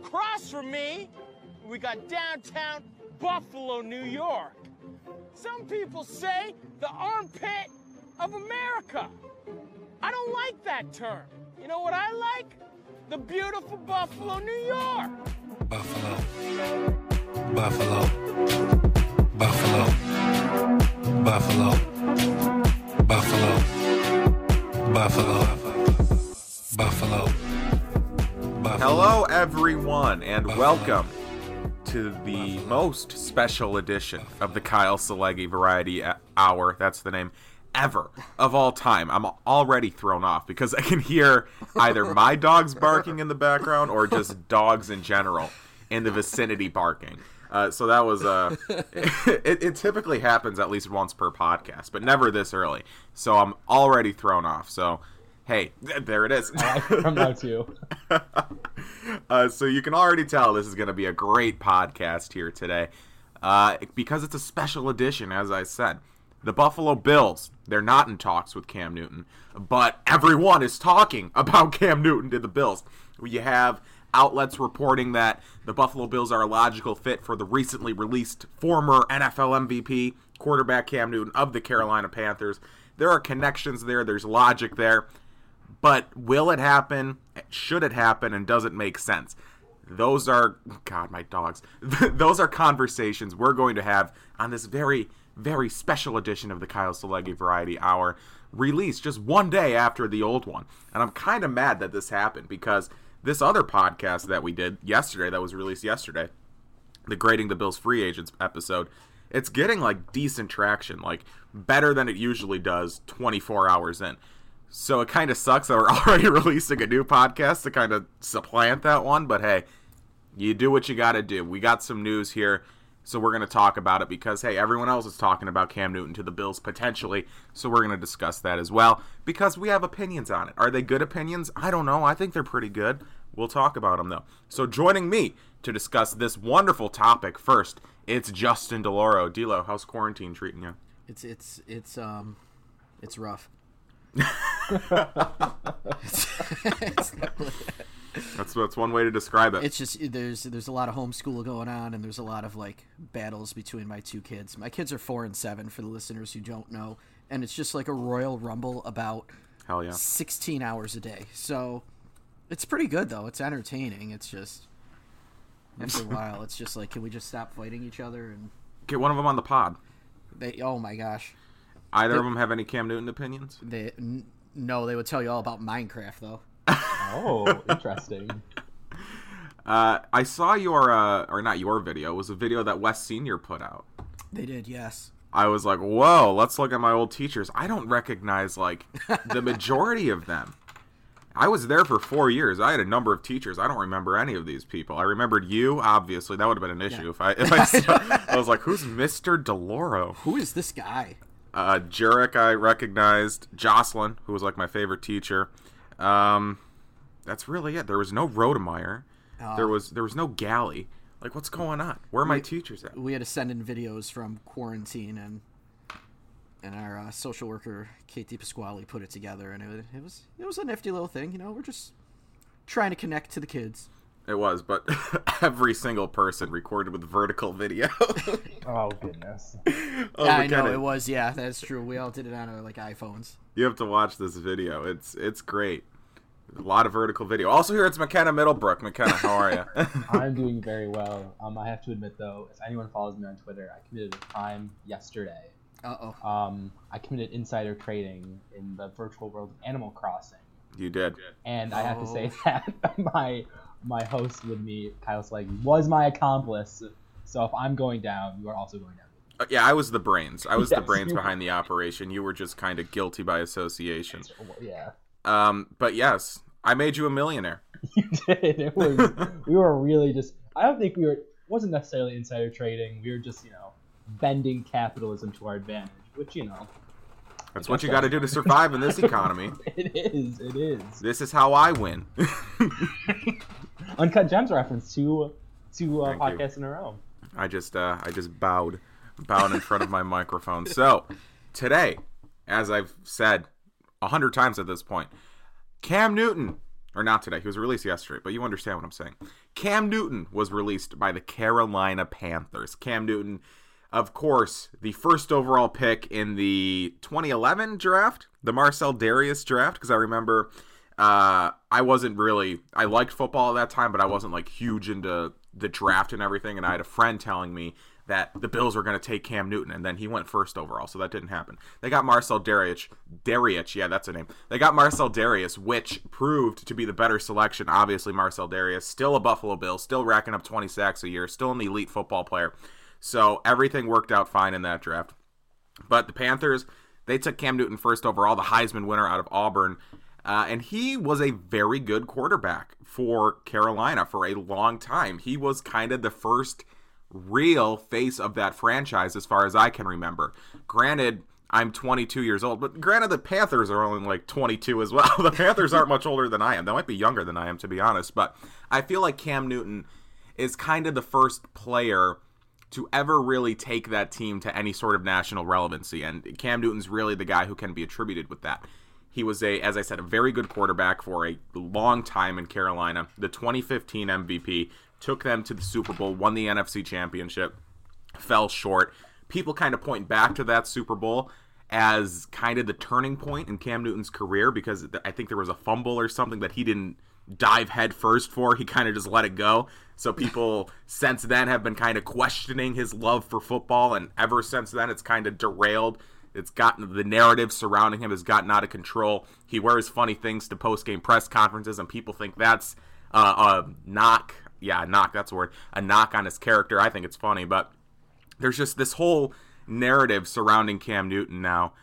across from me, we got downtown Buffalo, New York. Some people say the armpit of America. I don't like that term. You know what I like? The beautiful Buffalo, New York. Buffalo. Buffalo. Buffalo. Buffalo. Buffalo. Buffalo. Buffalo. Hello, everyone, and welcome to the most special edition of the Kyle Seleghi Variety Hour. That's the name ever of all time. I'm already thrown off because I can hear either my dogs barking in the background or just dogs in general in the vicinity barking. So that was it typically happens at least once per podcast, but never this early. So I'm already thrown off. So hey, there it is. I'm now too. So you can already tell this is going to be a great podcast here today, because it's a special edition, as I said. The Buffalo Bills, they're not in talks with Cam Newton, but everyone is talking about Cam Newton to the Bills. You have outlets reporting that the Buffalo Bills are a logical fit for the recently released former NFL MVP quarterback Cam Newton of the Carolina Panthers. There are connections there. There's logic there. But will it happen? Should it happen? And does it make sense? Those are, God, my dogs. Those are conversations we're going to have on this very, very special edition of the Kyle Seleghi Variety Hour, released just one day after the old one. And I'm kind of mad that this happened because this other podcast that we did yesterday, that was released yesterday, the Grading the Bills Free Agents episode, it's getting like decent traction, like better than it usually does 24 hours in. So it kind of sucks that we're already releasing a new podcast to kind of supplant that one. But hey, you do what you got to do. We got some news here, so we're going to talk about it because, hey, everyone else is talking about Cam Newton to the Bills potentially. So we're going to discuss that as well because we have opinions on it. Are they good opinions? I don't know. I think they're pretty good. We'll talk about them, though. So joining me to discuss this wonderful topic first, it's Justin DeLauro. D'Lo, how's quarantine treating you? It's rough. That's one way to describe it. It's just there's a lot of homeschool going on, and there's a lot of like battles between my two kids. My kids are 4 and 7 for the listeners who don't know, and it's just like a Royal Rumble about 16 hours a day. So it's pretty good though. It's entertaining. It's just after a while, it's just like, can we just stop fighting each other and get one of them on the pod? Oh my gosh. Either of them have any Cam Newton opinions? No, they would tell you all about Minecraft, though. Oh, interesting. I saw your, or not your video, it was a video that Wes Sr. put out. They did, yes. I was like, whoa, let's look at my old teachers. I don't recognize, like, the majority of them. I was there for 4 years. I had a number of teachers. I don't remember any of these people. I remembered you, obviously. That would have been an issue if I saw, I was like, who's Mr. DeLauro? Who is this guy? Jurek I recognized. Jocelyn, who was like my favorite teacher. That's really it. There was no Rodemeyer. There was no Galley. Like, what's going on? Where are my teachers at? We had to send in videos from quarantine, and our social worker Katie Pasquale put it together, and it was a nifty little thing. You know, we're just trying to connect to the kids. It was, but every single person recorded with vertical video. Oh, goodness. I know, it was, yeah, that's true. We all did it on our, like, iPhones. You have to watch this video. It's great. A lot of vertical video. Also here, it's McKenna Middlebrook. McKenna, how are you? I'm doing very well. I have to admit, though, if anyone follows me on Twitter, I committed a crime yesterday. Uh-oh. I committed insider trading in the virtual world of Animal Crossing. You did. And I have to say that my host with me, Kyle Seleghi, was my accomplice. So if I'm going down, you are also going down. Yeah, I was the brains. I was Yes, the brains you behind the operation. You were just kind of guilty by association. Yeah. But yes, I made you a millionaire. You did. It was. We were really just. I don't think wasn't necessarily insider trading. We were just, bending capitalism to our advantage, which, That's what you got to do to survive in this economy. It is. This is how I win. Uncut Gems reference to Thank podcasts you. in a row. I just bowed in front of my microphone. So today, as I've said 100 times at this point, Cam Newton, or not today, he was released yesterday, but you understand what I'm saying. Cam Newton was released by the Carolina Panthers. Cam Newton, of course, the first overall pick in the 2011 draft, the Marcel Darius draft, because I remember I liked football at that time, but I wasn't like huge into the draft and everything, and I had a friend telling me that the Bills were going to take Cam Newton, and then he went first overall, so that didn't happen. They got Marcel Darius, yeah, that's a name. They got Marcel Darius, which proved to be the better selection. Obviously, Marcel Darius, still a Buffalo Bill, still racking up 20 sacks a year, still an elite football player. So everything worked out fine in that draft. But the Panthers, they took Cam Newton first overall, the Heisman winner out of Auburn. And he was a very good quarterback for Carolina for a long time. He was kind of the first real face of that franchise as far as I can remember. Granted, I'm 22 years old, but granted the Panthers are only like 22 as well. The Panthers aren't much older than I am. They might be younger than I am, to be honest. But I feel like Cam Newton is kind of the first player to ever really take that team to any sort of national relevancy. And Cam Newton's really the guy who can be attributed with that. He was, as I said, a very good quarterback for a long time in Carolina. The 2015 MVP, took them to the Super Bowl, won the NFC Championship, fell short. People kind of point back to that Super Bowl as kind of the turning point in Cam Newton's career, because I think there was a fumble or something that he didn't dive head first for. He kind of just let it go. So people since then have been kind of questioning his love for football, and ever since then it's kind of derailed. It's gotten, the narrative surrounding him has gotten out of control. He wears funny things to post-game press conferences, and people think that's a knock. Yeah, knock, that's a word. A knock on his character. I think it's funny, but there's just this whole narrative surrounding Cam Newton now.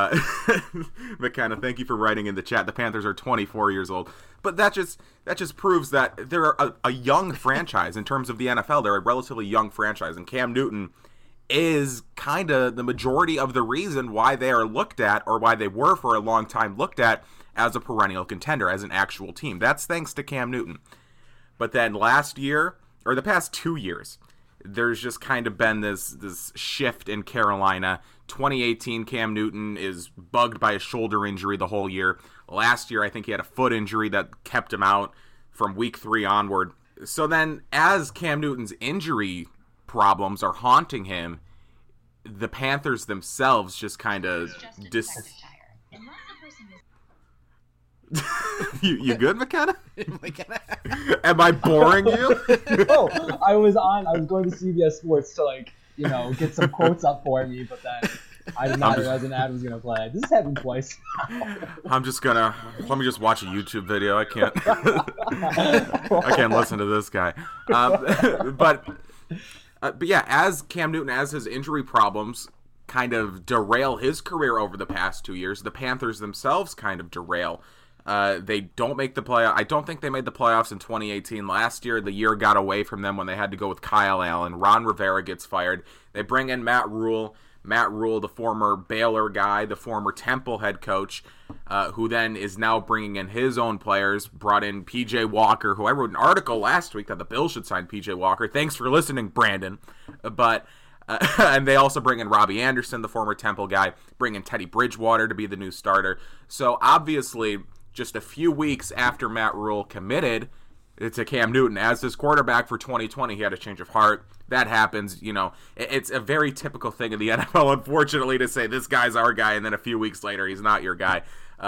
McKenna, thank you for writing in the chat. The Panthers are 24 years old. But that just proves that they're a young franchise in terms of the NFL. They're a relatively young franchise, and Cam Newton is kind of the majority of the reason why they are looked at, or why they were for a long time looked at, as a perennial contender, as an actual team. That's thanks to Cam Newton. But then last year, or the past 2 years, there's just kind of been this shift in Carolina. 2018, Cam Newton is bugged by a shoulder injury the whole year. Last year, I think he had a foot injury that kept him out from week 3 onward. So then, as Cam Newton's injury problems are haunting him, the Panthers themselves just kind of You good, McKenna? Am I boring you? No, I was going to CBS Sports to get some quotes up for me, but then I did not realize an ad was gonna play. This has happened twice. Let me just watch a YouTube video. I can't listen to this guy. But yeah, as Cam Newton, as his injury problems kind of derail his career over the past 2 years, the Panthers themselves kind of derail. They don't make the playoff. I don't think they made the playoffs in 2018. Last year, the year got away from them when they had to go with Kyle Allen. Ron Rivera gets fired. They bring in Matt Rule. Matt Rule, the former Baylor guy, the former Temple head coach, who then is now bringing in his own players, brought in P.J. Walker, who I wrote an article last week that the Bills should sign P.J. Walker. Thanks for listening, Brandon. But and they also bring in Robbie Anderson, the former Temple guy, bring in Teddy Bridgewater to be the new starter. So obviously, just a few weeks after Matt Rule committed to Cam Newton as his quarterback for 2020, he had a change of heart. That happens, it's a very typical thing in the NFL, unfortunately, to say this guy's our guy, and then a few weeks later, he's not your guy.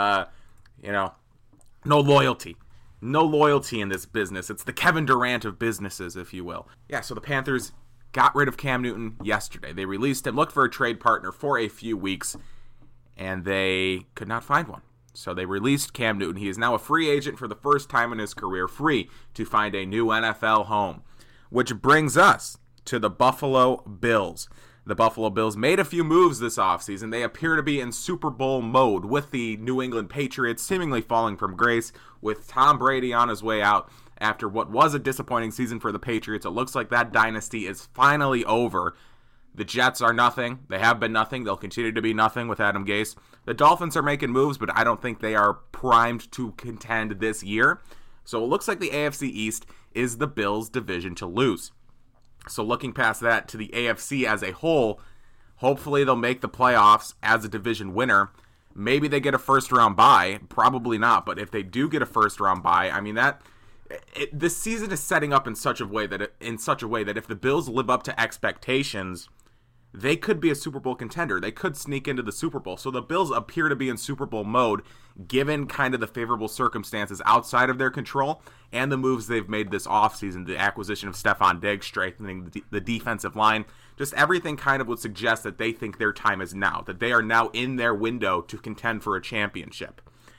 No loyalty. No loyalty in this business. It's the Kevin Durant of businesses, if you will. Yeah, so the Panthers got rid of Cam Newton yesterday. They released him, looked for a trade partner for a few weeks, and they could not find one. So they released Cam Newton. He is now a free agent for the first time in his career, free to find a new NFL home. Which brings us to the Buffalo Bills. The Buffalo Bills made a few moves this offseason. They appear to be in Super Bowl mode, with the New England Patriots seemingly falling from grace, with Tom Brady on his way out after what was a disappointing season for the Patriots. It looks like that dynasty is finally over. The Jets are nothing. They have been nothing. They'll continue to be nothing with Adam Gase. The Dolphins are making moves, but I don't think they are primed to contend this year. So it looks like the AFC East is the Bills' division to lose. So looking past that to the AFC as a whole, hopefully they'll make the playoffs as a division winner. Maybe they get a first-round bye. Probably not. But if they do get a first-round bye, I mean, that this season is setting up in such a way that if the Bills live up to expectations, they could be a Super Bowl contender. They could sneak into the Super Bowl. So the Bills appear to be in Super Bowl mode, given kind of the favorable circumstances outside of their control and the moves they've made this offseason, the acquisition of Stephon Diggs, strengthening the defensive line. Just everything kind of would suggest that they think their time is now, that they are now in their window to contend for a championship.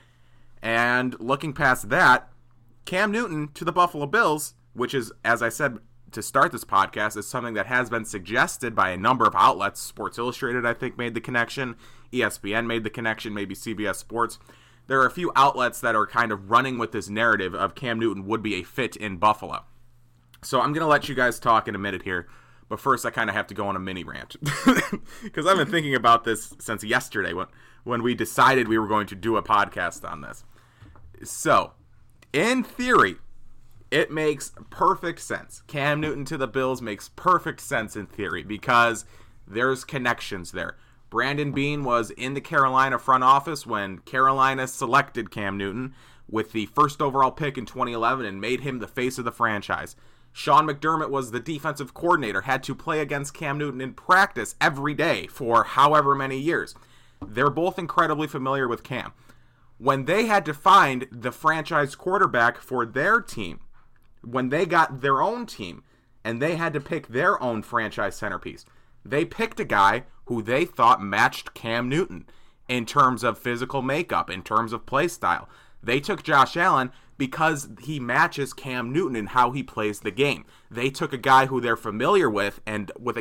And looking past that, Cam Newton to the Buffalo Bills, which is, as I said to start this podcast, is something that has been suggested by a number of outlets. Sports Illustrated, I think, made the connection. ESPN made the connection, maybe CBS Sports. There are a few outlets that are kind of running with this narrative of Cam Newton would be a fit in Buffalo. So I'm going to let you guys talk in a minute here, but first I kind of have to go on a mini rant. Because I've been thinking about this since yesterday when we decided we were going to do a podcast on this. So, in theory, it makes perfect sense. Cam Newton to the Bills makes perfect sense in theory because there's connections there. Brandon Beane was in the Carolina front office when Carolina selected Cam Newton with the first overall pick in 2011 and made him the face of the franchise. Sean McDermott was the defensive coordinator, had to play against Cam Newton in practice every day for however many years. They're both incredibly familiar with Cam. When they had to find the franchise quarterback for their team, when they got their own team and they had to pick their own franchise centerpiece, they picked a guy who they thought matched Cam Newton in terms of physical makeup, in terms of play style. They took Josh Allen because he matches Cam Newton in how he plays the game. They took a guy who they're familiar with they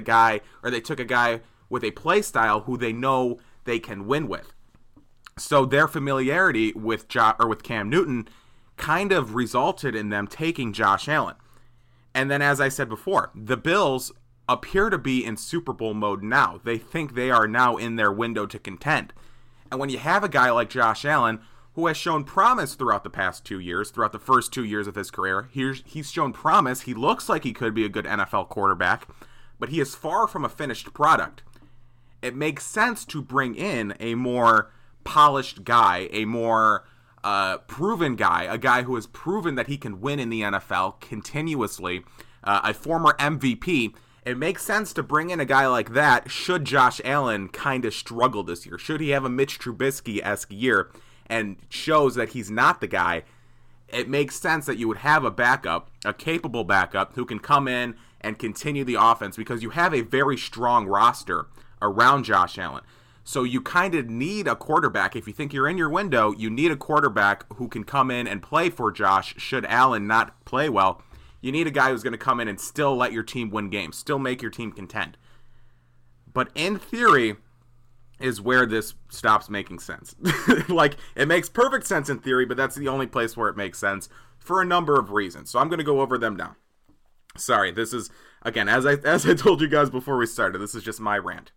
took a guy with a play style who they know they can win with. So their familiarity with Cam Newton kind of resulted in them taking Josh Allen. And then, as I said before, the Bills appear to be in Super Bowl mode now. They think they are now in their window to contend. And when you have a guy like Josh Allen, who has shown promise throughout the past 2 years, throughout the first 2 years of his career, he's shown promise. He looks like he could be a good NFL quarterback, but he is far from a finished product. It makes sense to bring in a more polished guy, a more proven guy, a guy who has proven that he can win in the NFL continuously, a former MVP. It makes sense to bring in a guy like that should Josh Allen kind of struggle this year. Should he have a Mitch Trubisky-esque year and shows that he's not the guy, it makes sense that you would have a backup, a capable backup, who can come in and continue the offense because you have a very strong roster around Josh Allen. So you kind of need a quarterback. If you think you're in your window, you need a quarterback who can come in and play for Josh should Allen not play well. You need a guy who's going to come in and still let your team win games, still make your team contend. But in theory is where this stops making sense. Like, it makes perfect sense in theory, but that's the only place where it makes sense for a number of reasons. So I'm going to go over them now. Sorry, this is, again, as I told you guys before we started, this is just my rant.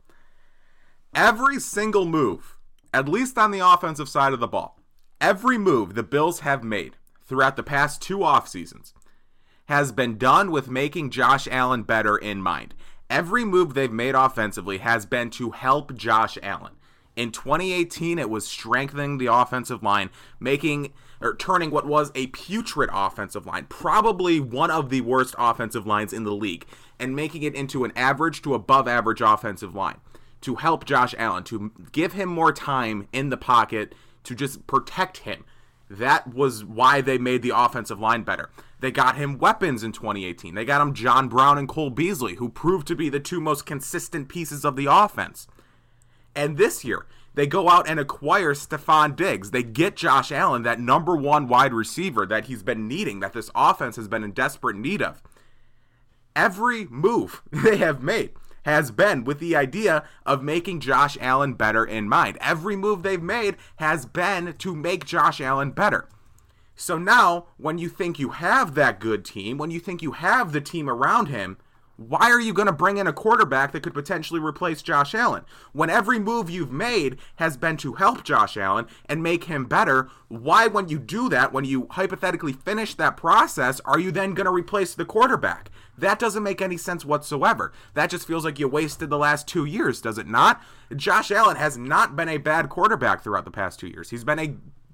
Every single move, at least on the offensive side of the ball, every move the Bills have made throughout the past 2 off seasons has been done with making Josh Allen better in mind. Every move they've made offensively has been to help Josh Allen. In 2018, it was strengthening the offensive line, turning what was a putrid offensive line, probably one of the worst offensive lines in the league, and making it into an average to above average offensive line to help Josh Allen, to give him more time in the pocket, to just protect him. That was why they made the offensive line better. They got him weapons in 2018. They got him John Brown and Cole Beasley, who proved to be the 2 most consistent pieces of the offense. And this year, they go out and acquire Stephon Diggs. They get Josh Allen, that number 1 wide receiver that he's been needing, that this offense has been in desperate need of. Every move they have made has been with the idea of making Josh Allen better in mind. Every move they've made has been to make Josh Allen better. So now, when you think you have that good team, when you think you have the team around him, why are you going to bring in a quarterback that could potentially replace Josh Allen? When every move you've made has been to help Josh Allen and make him better, why, when you do that, when you hypothetically finish that process, are you then going to replace the quarterback? That doesn't make any sense whatsoever. That just feels like you wasted the last 2 years, does it not? Josh Allen has not been a bad quarterback throughout the past 2 years. He's been a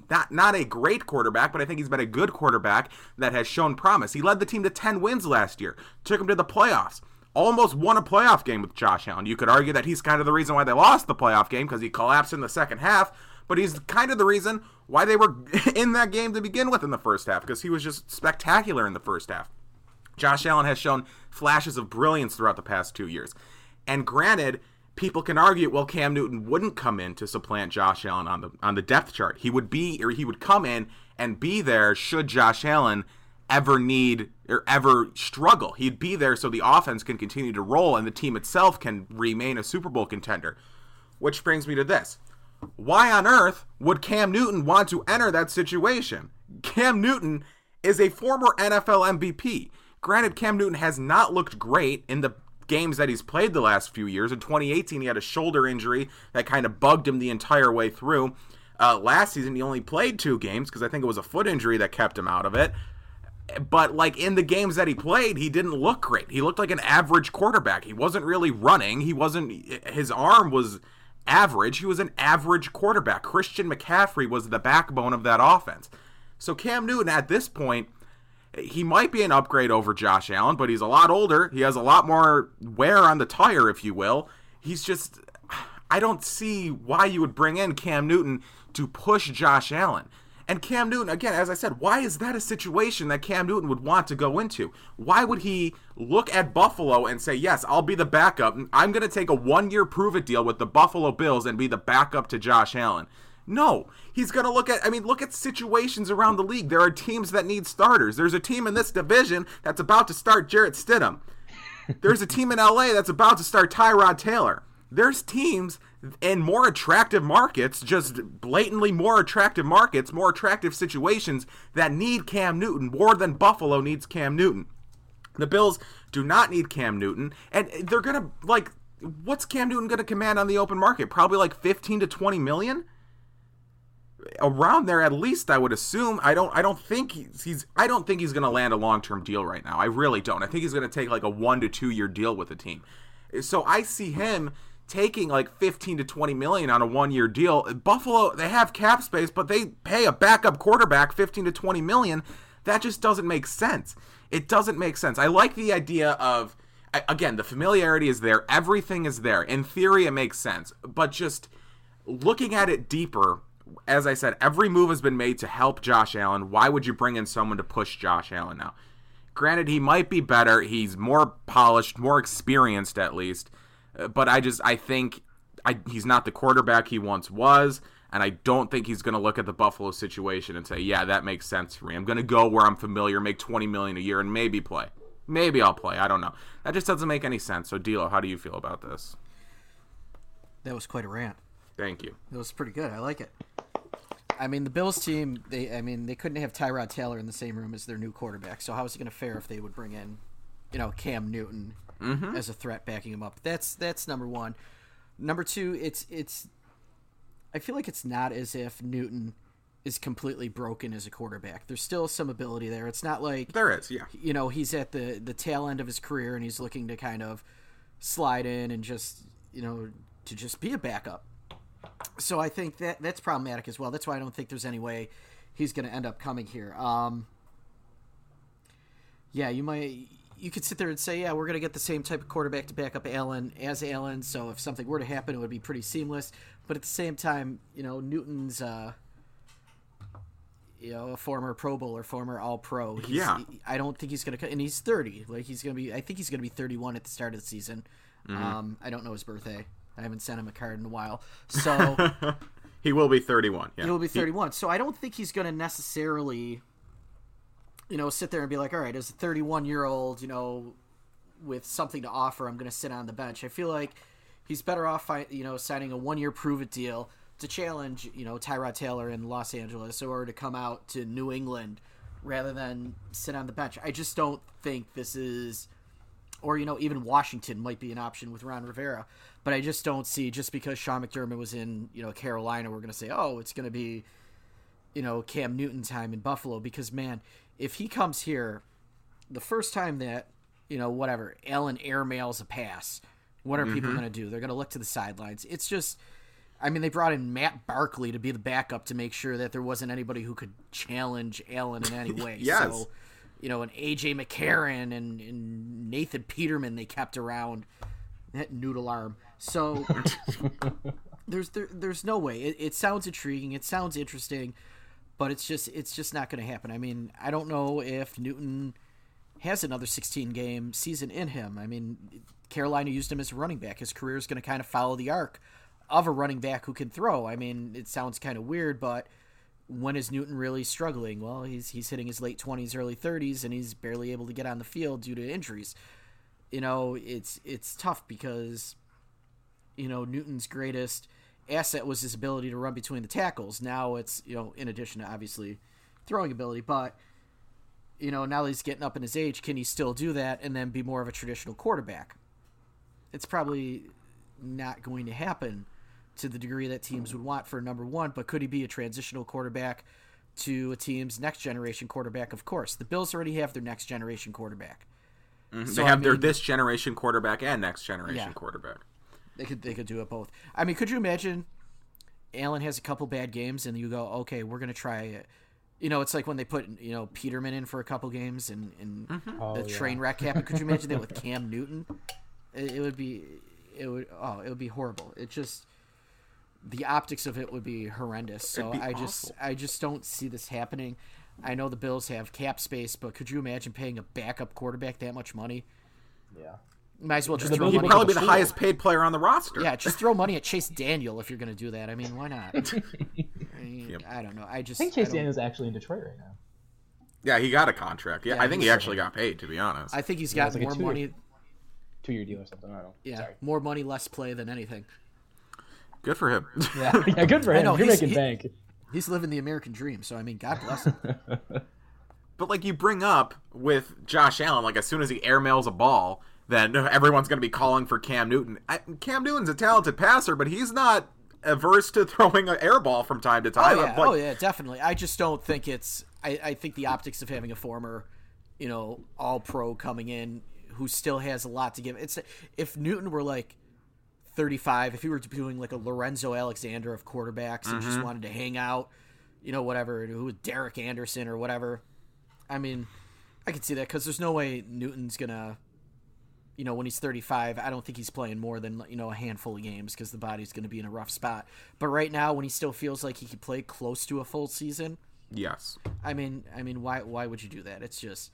not a great quarterback, but I think he's been a good quarterback that has shown promise. He led the team to 10 wins last year, took him to the playoffs, almost won a playoff game with Josh Allen. You could argue that he's kind of the reason why they lost the playoff game because he collapsed in the second half, but he's kind of the reason why they were in that game to begin with in the first half, because he was just spectacular in the first half. Josh Allen has shown flashes of brilliance throughout the past 2 years. And granted, people can argue, well, Cam Newton wouldn't come in to supplant Josh Allen on the depth chart. He would come in and be there should Josh Allen ever need or ever struggle. He'd be there so the offense can continue to roll and the team itself can remain a Super Bowl contender. Which brings me to this. Why on earth would Cam Newton want to enter that situation? Cam Newton is a former NFL MVP. Granted, Cam Newton has not looked great in the games that he's played the last few years. In 2018, he had a shoulder injury that kind of bugged him the entire way through. Last season, he only played 2 games because I think it was a foot injury that kept him out of it. But like in the games that he played, he didn't look great. He looked like an average quarterback. He wasn't really running. His arm was average. He was an average quarterback. Christian McCaffrey was the backbone of that offense. So Cam Newton at this point, he might be an upgrade over Josh Allen, but he's a lot older. He has a lot more wear on the tire, if you will. I don't see why you would bring in Cam Newton to push Josh Allen. And Cam Newton, again, as I said, why is that a situation that Cam Newton would want to go into? Why would he look at Buffalo and say, yes, I'll be the backup. I'm going to take a 1-year prove-it deal with the Buffalo Bills and be the backup to Josh Allen? No, he's going to look at situations around the league. There are teams that need starters. There's a team in this division that's about to start Jarrett Stidham. There's a team in LA that's about to start Tyrod Taylor. There's teams in more attractive markets, just blatantly more attractive markets, more attractive situations that need Cam Newton more than Buffalo needs Cam Newton. The Bills do not need Cam Newton, and they're going to, what's Cam Newton going to command on the open market? Probably like 15 to 20 million? Around there at least, I would assume. I don't think he's going to land a long-term deal right now. I really don't. I think he's going to take like a 1 to 2 year deal with the team. So I see him taking like 15 to 20 million on a 1-year deal. Buffalo, they have cap space, but they pay a backup quarterback 15 to 20 million. That just doesn't make sense. It doesn't make sense. I like the idea of, again, the familiarity is there. Everything is there. In theory, it makes sense. But just looking at it deeper, as I said, every move has been made to help Josh Allen. Why would you bring in someone to push Josh Allen now? Granted, he might be better. He's more polished, more experienced at least. But I think he's not the quarterback he once was, and I don't think he's going to look at the Buffalo situation and say, yeah, that makes sense for me. I'm going to go where I'm familiar, make $20 million a year, and maybe play. Maybe I'll play. I don't know. That just doesn't make any sense. So, D'Lo, how do you feel about this? That was quite a rant. Thank you. It was pretty good. I like it. I mean, the Bills team, they couldn't have Tyrod Taylor in the same room as their new quarterback. So how is it going to fare if they would bring in, Cam Newton as a threat backing him up? That's number one. Number two, it's I feel like it's not as if Newton is completely broken as a quarterback. There's still some ability there. It's not like there is, yeah. He's at the tail end of his career and he's looking to kind of slide in and just to just be a backup. So I think that's problematic as well. That's why I don't think there's any way he's going to end up coming here. Yeah, you could sit there and say, yeah, we're going to get the same type of quarterback to back up Allen as Allen. So if something were to happen, it would be pretty seamless. But at the same time, Newton's a former Pro Bowler, former All-Pro. I don't think he's going to, and he's 30. I think he's going to be 31 at the start of the season. I don't know his birthday. I haven't sent him a card in a while. So he will be 31. Yeah. He will be 31. So I don't think he's going to necessarily, sit there and be like, all right, as a 31-year-old, with something to offer, I'm going to sit on the bench. I feel like he's better off, signing a 1-year prove-it deal to challenge, Tyrod Taylor in Los Angeles or to come out to New England rather than sit on the bench. I just don't think this is, or, even Washington might be an option with Ron Rivera. But I just don't see, just because Sean McDermott was in, Carolina, we're going to say, oh, it's going to be, Cam Newton time in Buffalo. Because, man, if he comes here, the first time that, Allen airmails a pass, what are people going to do? They're going to look to the sidelines. It's just, I mean, they brought in Matt Barkley to be the backup to make sure that there wasn't anybody who could challenge Allen in any way. Yes. So, and A.J. McCarron and Nathan Peterman they kept around. That noodle arm. So there's no way. It sounds intriguing. It sounds interesting, but it's just not going to happen. I mean, I don't know if Newton has another 16-game season in him. I mean, Carolina used him as a running back. His career is going to kind of follow the arc of a running back who can throw. I mean, it sounds kind of weird, but when is Newton really struggling? Well, he's hitting his late 20s, early 30s, and he's barely able to get on the field due to injuries. It's tough because, Newton's greatest asset was his ability to run between the tackles. Now it's, in addition to obviously throwing ability, but, now that he's getting up in his age, can he still do that and then be more of a traditional quarterback? It's probably not going to happen to the degree that teams would want for number one, but could he be a transitional quarterback to a team's next generation quarterback? Of course. The Bills already have their next generation quarterback. Mm-hmm. So they have their this generation quarterback and next generation quarterback. They could do it both. I mean, could you imagine Allen has a couple bad games and you go, okay, we're going to try it. It's like when they put, Peterman in for a couple games and the train wreck happened. Could you imagine that with Cam Newton? It would be horrible. It just, the optics of it would be horrendous. So I just don't see this happening. I know the Bills have cap space, but could you imagine paying a backup quarterback that much money? Yeah. Might as well just throw money. He'd probably be the highest paid player on the roster. Yeah, just throw money at Chase Daniel if you're going to do that. I mean, why not? I don't know. I think Chase Daniel's actually in Detroit right now. Yeah, he got a contract. Yeah, I think he actually got paid, to be honest. I think he's got more money. 2-year deal or something. I don't know. Yeah, Sorry. More money, less play than anything. Good for him. Yeah, good for him. You're making bank. He's living the American dream, so I mean, God bless him. But like you bring up with Josh Allen, like as soon as he airmails a ball, then everyone's going to be calling for Cam Newton. Cam Newton's a talented passer, but he's not averse to throwing an air ball from time to time. Oh yeah, definitely. I just don't think it's. I think the optics of having a former, all-pro coming in who still has a lot to give. It's if Newton were like 35, if he were doing like a Lorenzo Alexander of quarterbacks and just wanted to hang out, whatever, who was Derek Anderson or whatever. I mean, I could see that because there's no way Newton's gonna, when he's 35, I don't think he's playing more than a handful of games because the body's gonna be in a rough spot. But right now, when he still feels like he could play close to a full season, yes. I mean, why would you do that? It's just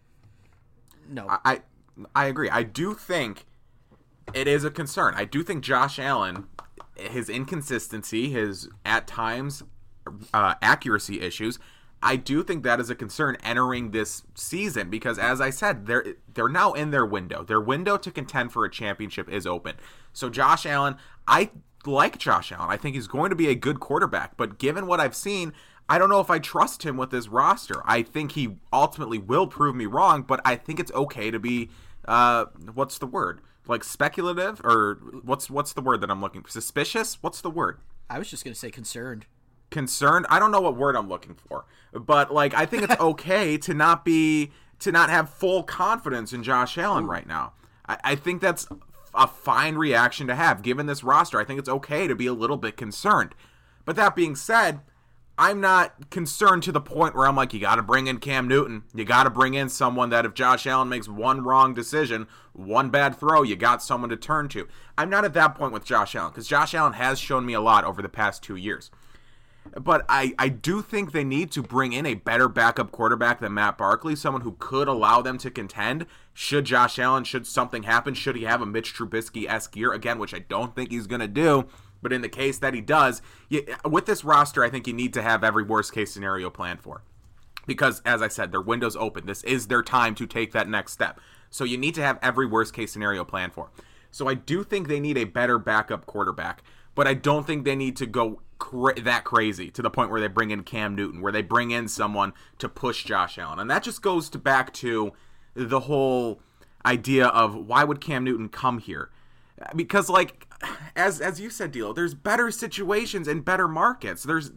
no. I agree. I do think it is a concern. I do think Josh Allen, his inconsistency, his at times accuracy issues, I do think that is a concern entering this season because, as I said, they're now in their window. Their window to contend for a championship is open. So Josh Allen, I like Josh Allen. I think he's going to be a good quarterback. But given what I've seen, I don't know if I trust him with this roster. I think he ultimately will prove me wrong, but I think it's okay to be, what's the word? Like speculative? Or what's the word that I'm looking for? Suspicious? What's the word? I was just going to say concerned. Concerned? I don't know what word I'm looking for. But, like, I think it's okay to not have full confidence in Josh Allen right now. I think that's a fine reaction to have. Given this roster, I think it's okay to be a little bit concerned. But that being said, I'm not concerned to the point where I'm like, you got to bring in Cam Newton. You got to bring in someone that if Josh Allen makes one wrong decision, one bad throw, you got someone to turn to. I'm not at that point with Josh Allen because Josh Allen has shown me a lot over the past 2 years. But I do think they need to bring in a better backup quarterback than Matt Barkley, someone who could allow them to contend. Should Josh Allen, should something happen, should he have a Mitch Trubisky-esque year, again, which I don't think he's going to do. But in the case that he does, with this roster, I think you need to have every worst-case scenario planned for. Because, as I said, their window's open. This is their time to take that next step. So you need to have every worst-case scenario planned for. So I do think they need a better backup quarterback. But I don't think they need to go that crazy to the point where they bring in Cam Newton, where they bring in someone to push Josh Allen. And that just goes back to the whole idea of why would Cam Newton come here? Because, like, as you said, D'Lo, there's better situations and better markets. There's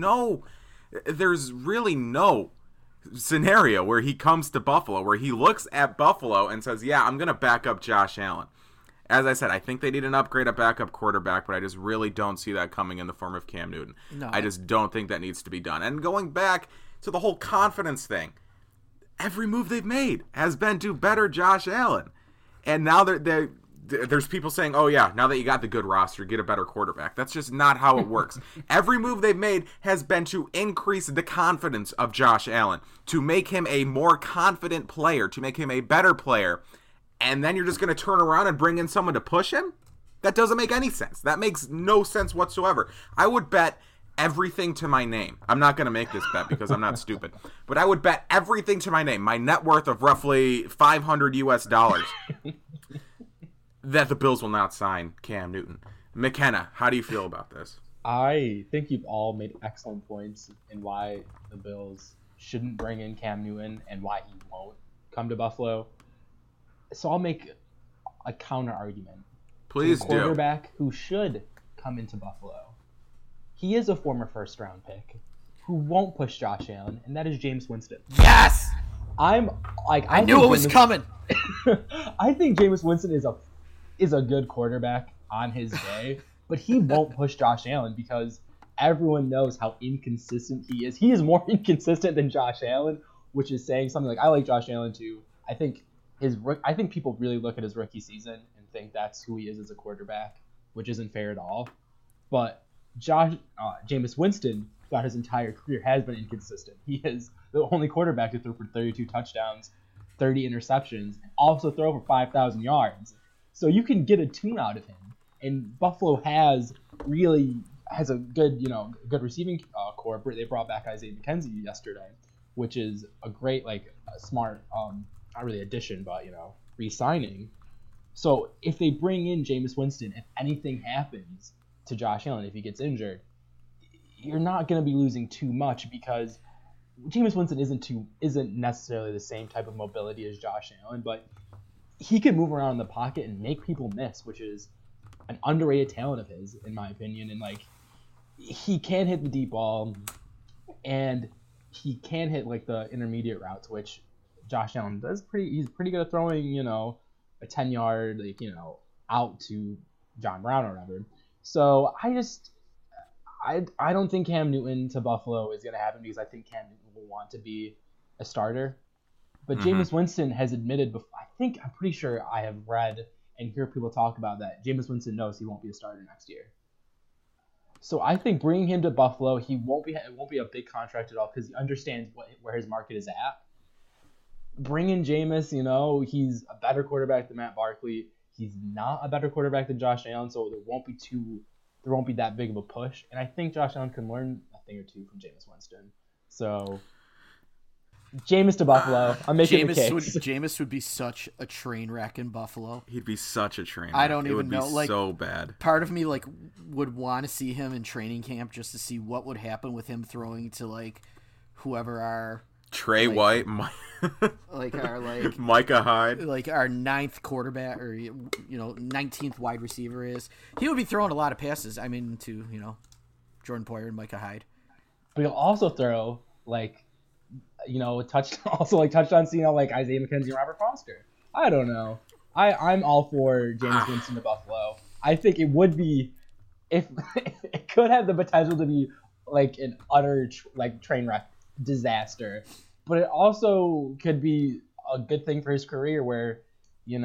really no scenario where he comes to Buffalo, where he looks at Buffalo and says, yeah, I'm going to back up Josh Allen. As I said, I think they need an upgrade at backup quarterback, but I just really don't see that coming in the form of Cam Newton. No. I just don't think that needs to be done. And going back to the whole confidence thing, every move they've made has been to better Josh Allen. And now there's people saying, oh yeah, now that you got the good roster, get a better quarterback. That's just not how it works. Every move they've made has been to increase the confidence of Josh Allen, to make him a more confident player, to make him a better player. And then you're just going to turn around and bring in someone to push him? That doesn't make any sense. That makes no sense whatsoever. I would bet everything to my name. I'm not going to make this bet because I'm not stupid. But I would bet everything to my name, my net worth of roughly $500 that the Bills will not sign Cam Newton. McKenna, how do you feel about this? I think you've all made excellent points in why the Bills shouldn't bring in Cam Newton and why he won't come to Buffalo. So I'll make a counter argument. Please do. Quarterback who should come into Buffalo. He is a former first-round pick who won't push Josh Allen, and that is Jameis Winston. Yes! I knew it was coming. I think Jameis Winston is a good quarterback on his day, but he won't push Josh Allen because everyone knows how inconsistent he is. He is more inconsistent than Josh Allen, which is saying something. Like, I like Josh Allen too. I think people really look at his rookie season and think that's who he is as a quarterback, which isn't fair at all. But Jameis Winston, throughout his entire career, has been inconsistent. He is the only quarterback to throw for 32 touchdowns, 30 interceptions, and also throw for 5,000 yards. So you can get a tune out of him. And Buffalo has a good receiving core. They brought back Isaiah McKenzie yesterday, which is a great, smart, not really addition, but, re-signing. So if they bring in Jameis Winston, if anything happens to Josh Allen, if he gets injured, you're not going to be losing too much because Jameis Winston isn't necessarily the same type of mobility as Josh Allen, but he can move around in the pocket and make people miss, which is an underrated talent of his, in my opinion. And he can hit the deep ball, and he can hit the intermediate routes, which Josh Allen does he's pretty good at throwing, a 10-yard, out to John Brown or whatever. So I don't think Cam Newton to Buffalo is going to happen because I think Cam Newton will want to be a starter. But Jameis Winston has admitted before, I'm pretty sure I have read and hear people talk about that. Jameis Winston knows he won't be a starter next year. So I think bringing him to Buffalo, it won't be a big contract at all because he understands where his market is at. Bring in Jameis, he's a better quarterback than Matt Barkley. He's not a better quarterback than Josh Allen, so there won't be that big of a push. And I think Josh Allen can learn a thing or two from Jameis Winston. So Jameis to Buffalo. I'm making the case. Jameis would be such a train wreck in Buffalo. He'd be such a train wreck. I don't even know. It would be so bad. Part of me would want to see him in training camp just to see what would happen with him throwing to whoever our Trey White, our Micah Hyde, our 9th quarterback or 19th wide receiver is. He would be throwing a lot of passes. I mean, to Jordan Poyer and Micah Hyde. But he'll also throw touchdowns to Isaiah McKenzie and Robert Foster. I don't know. I'm all for Jameis Winston to Buffalo. I think it would be if it could have the potential to be an utter train wreck disaster, but it also could be a good thing for his career where he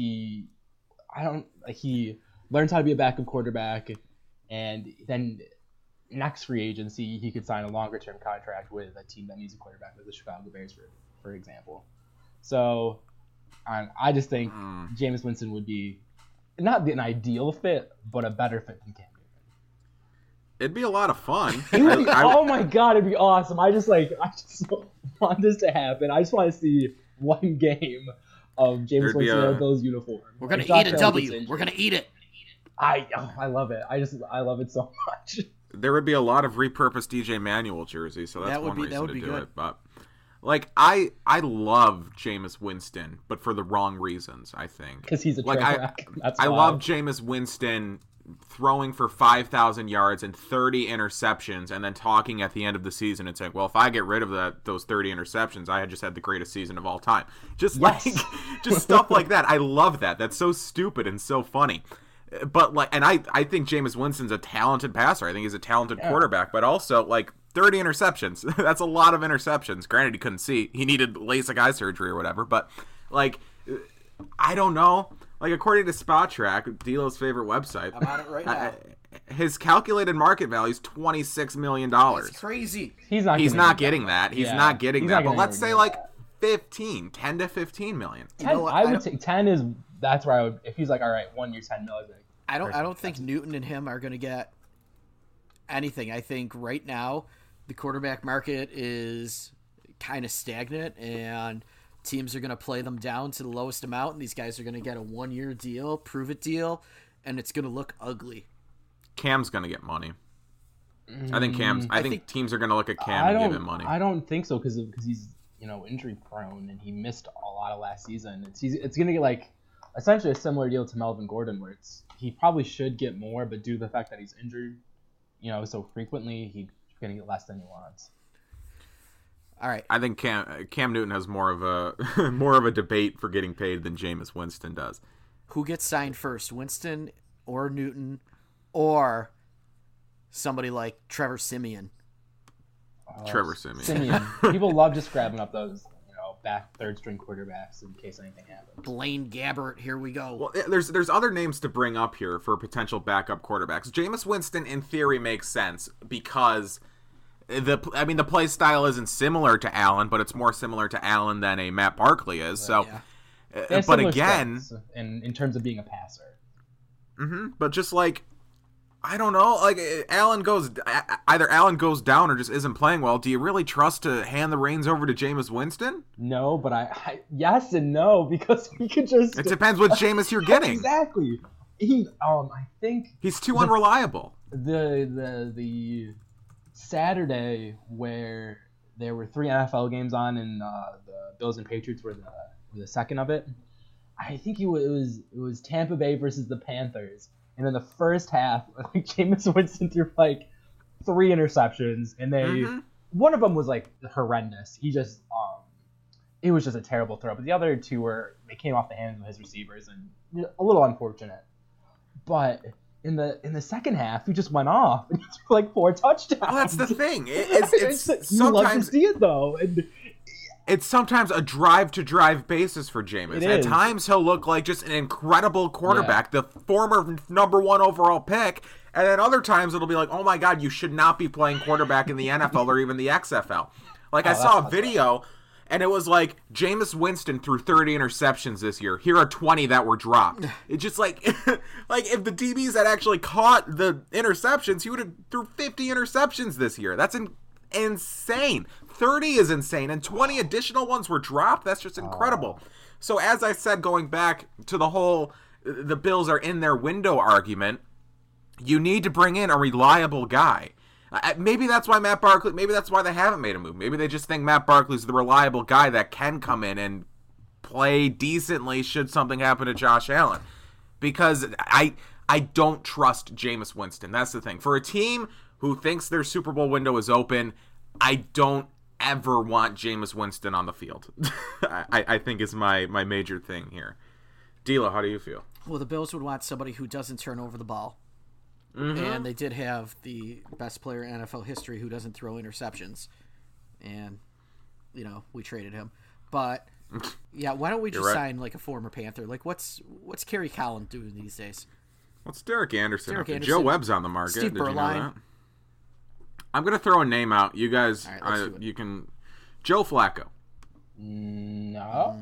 learns how to be a backup quarterback, and then next free agency he could sign a longer term contract with a team that needs a quarterback, like the Chicago Bears for example. So I just think Jameis Winston would be not an ideal fit, but a better fit than Cam Newton. It'd be a lot of fun. Oh my god, it'd be awesome. I just want this to happen. I just want to see one game of Jameis Winston in a Bills uniform. We're gonna eat a W. We're gonna eat it. I love it. I love it so much. There would be a lot of repurposed DJ Manuel jerseys, so that's one reason to do it. But I love Jameis Winston, but for the wrong reasons, I think. Because he's a train wreck. I love Jameis Winston throwing for 5,000 yards and 30 interceptions, and then talking at the end of the season and saying, well, if I get rid of those 30 interceptions, I had just had the greatest season of all time. Just just stuff like that. I love that. That's so stupid and so funny. But I think Jameis Winston's a talented passer. I think he's a talented quarterback, but also 30 interceptions. That's a lot of interceptions. Granted, he couldn't see. He needed LASIK eye surgery or whatever, but I don't know. According to Spotrac, D'Lo's favorite website, I'm on it right now. His calculated market value is $26 million. That's crazy. He's not getting that. He's not getting that. But let's say 10 to 15 million. 10, I would say 10 is. That's where I would. If he's all right, 1 year, 10 million. I don't think Newton and him are going to get anything. I think right now the quarterback market is kind of stagnant, and teams are going to play them down to the lowest amount, and these guys are going to get a 1 year deal, prove it deal, and it's going to look ugly. Cam's going to get money. I think teams are going to look at Cam and give him money. I don't think so because he's injury prone and he missed a lot of last season. It's going to get essentially a similar deal to Melvin Gordon, where he probably should get more, but due to the fact that he's injured, so frequently, he's going to get less than he wants. All right. I think Cam Newton has more of a debate for getting paid than Jameis Winston does. Who gets signed first, Winston or Newton, or somebody like Trevor Siemian? Trevor Siemian. People love just grabbing up those back third string quarterbacks in case anything happens. Blaine Gabbert, here we go. Well, there's other names to bring up here for potential backup quarterbacks. Jameis Winston, in theory, makes sense because the play style isn't similar to Allen, but it's more similar to Allen than a Matt Barkley is. So, but again, in terms of being a passer, but just I don't know. Either Allen goes down or just isn't playing well. Do you really trust to hand the reins over to Jameis Winston? No, but I yes and no, because we could just. It depends what Jameis you're getting. Exactly. I think he's too unreliable. The Saturday where there were 3 NFL games on and the Bills and Patriots were the second of it. I think it was Tampa Bay versus the Panthers. And in the first half, Jameis Winston threw 3 interceptions, and one of them was horrendous. He just it was just a terrible throw. But the other 2 they came off the hands of his receivers and a little unfortunate. But in the second half, he just went off and he threw 4 touchdowns. Well, that's the thing. It's you love to see it though, and it's sometimes a drive-to-drive basis for Jameis. At times, he'll look like just an incredible quarterback, the former number 1 overall pick, and then other times it'll be oh my God, you should not be playing quarterback in the NFL or even the XFL. I saw a video, and it was Jameis Winston threw 30 interceptions this year. Here are 20 that were dropped. It's just if the DBs had actually caught the interceptions, he would have threw 50 interceptions this year. That's insane. 30 is insane, and 20 additional ones were dropped. That's just incredible. So as I said, going back to the whole the Bills are in their window argument, you need to bring in a reliable guy. Maybe that's why maybe that's why they haven't made a move. Maybe they just think Matt Barkley's the reliable guy that can come in and play decently should something happen to Josh Allen. Because I don't trust Jameis Winston. That's the thing. For a team who thinks their Super Bowl window is open, I don't ever want Jameis Winston on the field. I think is my major thing here. D'Lo, how do you feel? Well, the Bills would want somebody who doesn't turn over the ball. And they did have the best player in NFL history who doesn't throw interceptions. And, we traded him. But, yeah, why don't we just sign a former Panther? What's Kerry Collins doing these days? What's Derek Anderson? Joe Webb's on the market. Steve Berline. Did you know that? I'm going to throw a name out. You guys, you can... Joe Flacco. No.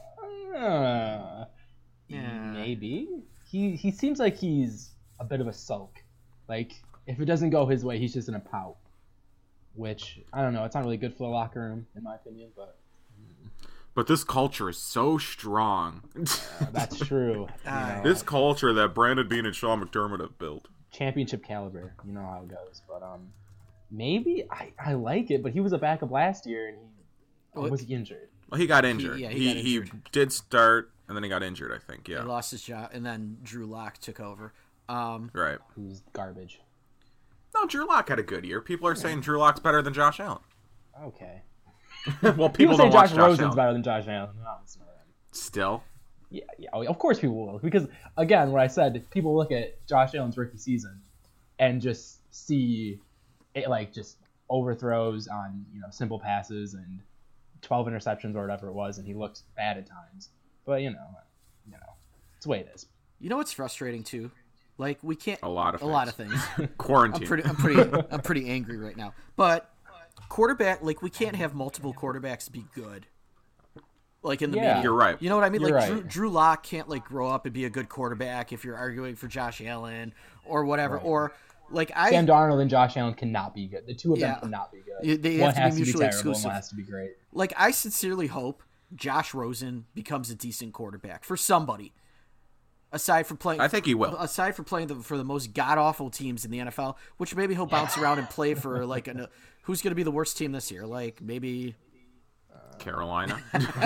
Maybe. He seems like he's a bit of a sulk. If it doesn't go his way, he's just in a pout. Which, I don't know, it's not really good for the locker room, in my opinion, but... But this culture is so strong. That's true. This culture that Brandon Beane and Sean McDermott have built. Championship caliber. You know how it goes. But maybe I like it, but he was a backup last year, and he was injured. Well, he got injured. He did start, and then he got injured, I think, yeah. He lost his job, and then Drew Lock took over. Right. who's garbage. No, Drew Lock had a good year. People are saying Drew Lock's better than Josh Allen. Okay. Well, People people say don't watch Josh Josh Rosen's Allen. better than Josh Allen. No, it's not. Still? Yeah, of course people will. Because, again, what I said, people look at Josh Allen's rookie season and just see it, like, just overthrows on, simple passes and 12 interceptions or whatever it was, and he looked bad at times. But, it's the way it is. You know what's frustrating, too? Like, we can't... A lot of things. Quarantine. I'm pretty angry right now. But quarterback, like, we can't have multiple quarterbacks be good. Like in the media. You're right. You know what I mean? You're like right. Drew Lock can't like grow up and be a good quarterback if you're arguing for Josh Allen or whatever. Right. Or like Sam Darnold and Josh Allen cannot be good. The two of them Yeah. cannot be good. They One have to has be to be mutually terrible exclusive. and one has to be great. Like I sincerely hope Josh Rosen becomes a decent quarterback for somebody. Aside from playing, I think he will. Aside from playing for the most god awful teams in the NFL, which maybe he'll bounce around and play for like who's going to be the worst team this year? Like maybe Carolina.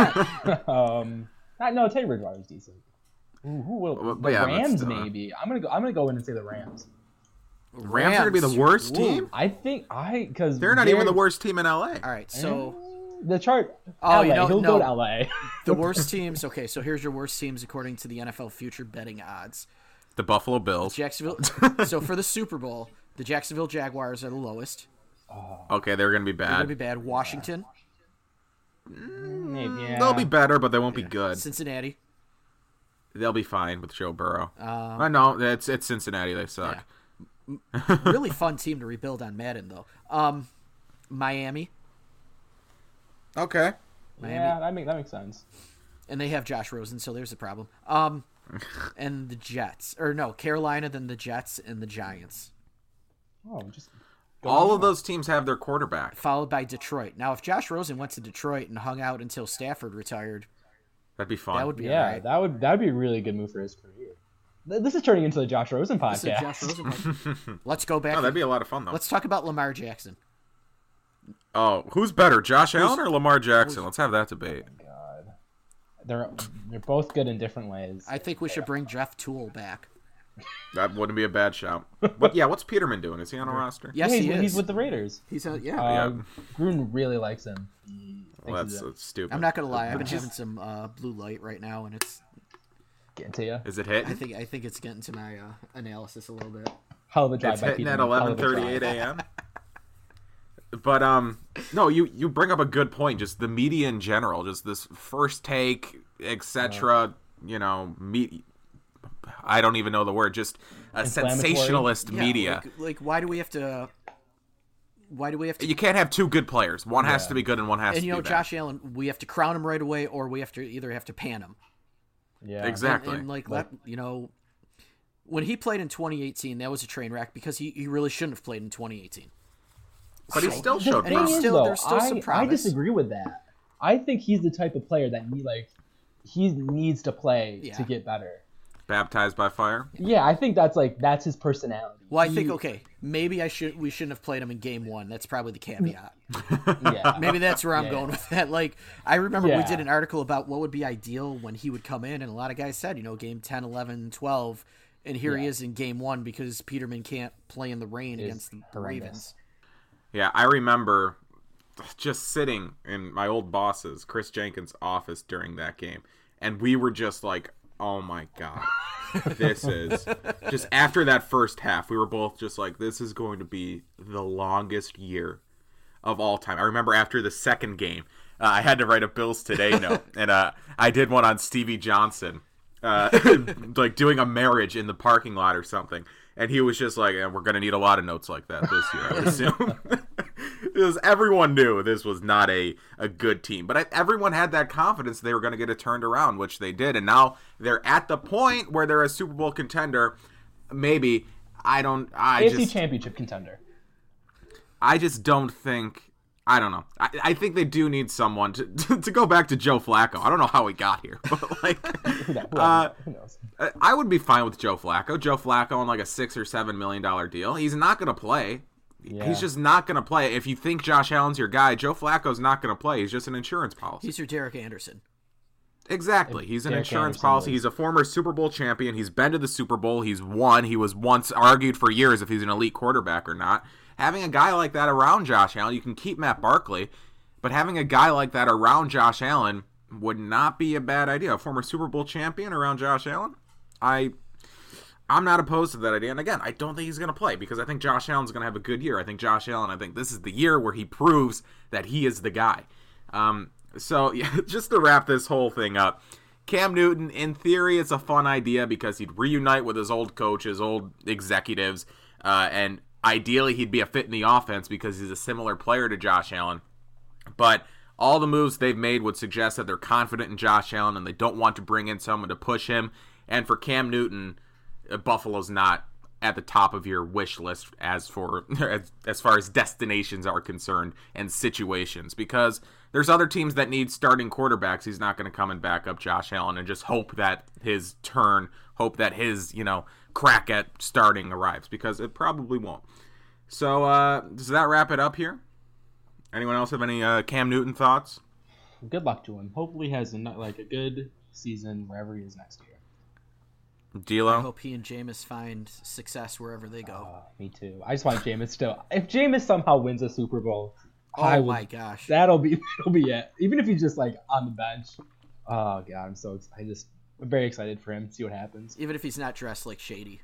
No, Teddy Bridgewater's decent. Who will? The Rams, maybe. I'm gonna go in and say the Rams. Rams are gonna be the worst team. I think because they're not even the worst team in LA. All right, so the chart. Oh, LA, he'll go to LA. The worst teams. Okay, so here's your worst teams according to the NFL future betting odds. The Buffalo Bills. Jacksonville. So for the Super Bowl, the Jacksonville Jaguars are the lowest. Okay, they're gonna be bad. They're gonna be bad. Washington. Maybe, yeah. They'll be better, but they won't be good. Cincinnati. They'll be fine with Joe Burrow. I know it's Cincinnati. They suck. Yeah. Really fun team to rebuild on Madden though. Miami. Okay. Miami. Yeah, that makes sense. And they have Josh Rosen, so there's a problem. And the Jets, or no, Carolina, then the Jets and the Giants. Oh, just all of those teams have their quarterback. Followed by Detroit. Now, if Josh Rosen went to Detroit and hung out until Stafford retired, that'd be fun. That would be right. that'd be a really good move for his career. This is turning into the Josh Rosen podcast. This is Josh Rosen podcast. Let's go back. Oh, that'd be a lot of fun though. Let's talk about Lamar Jackson. Oh, who's better, Josh Allen or Lamar Jackson? Let's have that debate. God, they're both good in different ways. I think we should bring Jeff Toole back. That wouldn't be a bad shout. But yeah, what's Peterman doing? Is he on a roster? Yes, he is. He's with the Raiders. He's on. Gruden really likes him. Well, that's stupid. I'm not gonna lie. I've been having some blue light right now, and it's getting to you. Is it hitting? I think it's getting to my analysis a little bit. Hell of a drive it's by hitting Peterman. at 11:38 a.m. But no, you bring up a good point. Just the media in general, just this first take, etc. I don't even know the word. Just a sensationalist media. Like why do we have to? Why do we have to? You can't have two good players. One has to be good and one has to be bad. Josh Allen, we have to crown him right away, or we have to either have to pan him. Yeah, exactly. And when he played in 2018, that was a train wreck because he really shouldn't have played in 2018. But he still showed promise. There's still some promise. I disagree with that. I think he's the type of player that he needs to play to get better. Baptized by fire? Yeah, I think that's his personality. Well, I think maybe we shouldn't have played him in game 1. That's probably the caveat. Yeah. Maybe that's where I'm going with that. Like I remember we did an article about what would be ideal when he would come in, and a lot of guys said, game 10, 11, 12, and here he is in game 1 because Peterman can't play in the rain against the Ravens. Yeah, I remember just sitting in my old boss's, Chris Jenkins' office during that game, and we were just like, oh my God, this is just after that first half, we were both just like, this is going to be the longest year of all time. I remember after the second game, I had to write a Bills Today note, and I did one on Stevie Johnson, like doing a marriage in the parking lot or something. And he was just like, we're going to need a lot of notes like that this year, I would assume. Because everyone knew this was not a good team. But everyone had that confidence they were going to get it turned around, which they did. And now they're at the point where they're a Super Bowl contender. Maybe. AFC Championship contender. I just don't think... I don't know. I think they do need someone to go back to Joe Flacco. I don't know how he got here, but like, who knows? I would be fine with Joe Flacco. Joe Flacco on like a $6 or $7 million deal. He's not going to play. Yeah. He's just not going to play. If you think Josh Allen's your guy, Joe Flacco's not going to play. He's just an insurance policy. He's your Derek Anderson. Exactly. He's an Derek insurance Anderson policy. was. He's a former Super Bowl champion. He's been to the Super Bowl. He's won. He was once argued for years if he's an elite quarterback or not. Having a guy like that around Josh Allen, you can keep Matt Barkley, but having a guy like that around Josh Allen would not be a bad idea. A former Super Bowl champion around Josh Allen? I'm not opposed to that idea. And again, I don't think he's going to play because I think Josh Allen's going to have a good year. I think this is the year where he proves that he is the guy. So, yeah, just to wrap this whole thing up, Cam Newton, in theory, it's a fun idea because he'd reunite with his old coaches, old executives, and ideally he'd be a fit in the offense because he's a similar player to Josh Allen. But all the moves they've made would suggest that they're confident in Josh Allen and they don't want to bring in someone to push him. And for Cam Newton, Buffalo's not at the top of your wish list as far as destinations are concerned and situations, because there's other teams that need starting quarterbacks. He's not going to come and back up Josh Allen and just hope that his crack at starting arrives, because it probably won't. So does that wrap it up here? Anyone else have any Cam Newton thoughts? Good luck to him. Hopefully he has a good season wherever he is next year. D'Lo? I hope he and Jameis find success wherever they go. Me too. I just want Jameis still. If Jameis somehow wins a Super Bowl, my gosh, that'll be it. Even if he's just like on the bench. Oh god, I'm very excited for him. See what happens. Even if he's not dressed like Shady.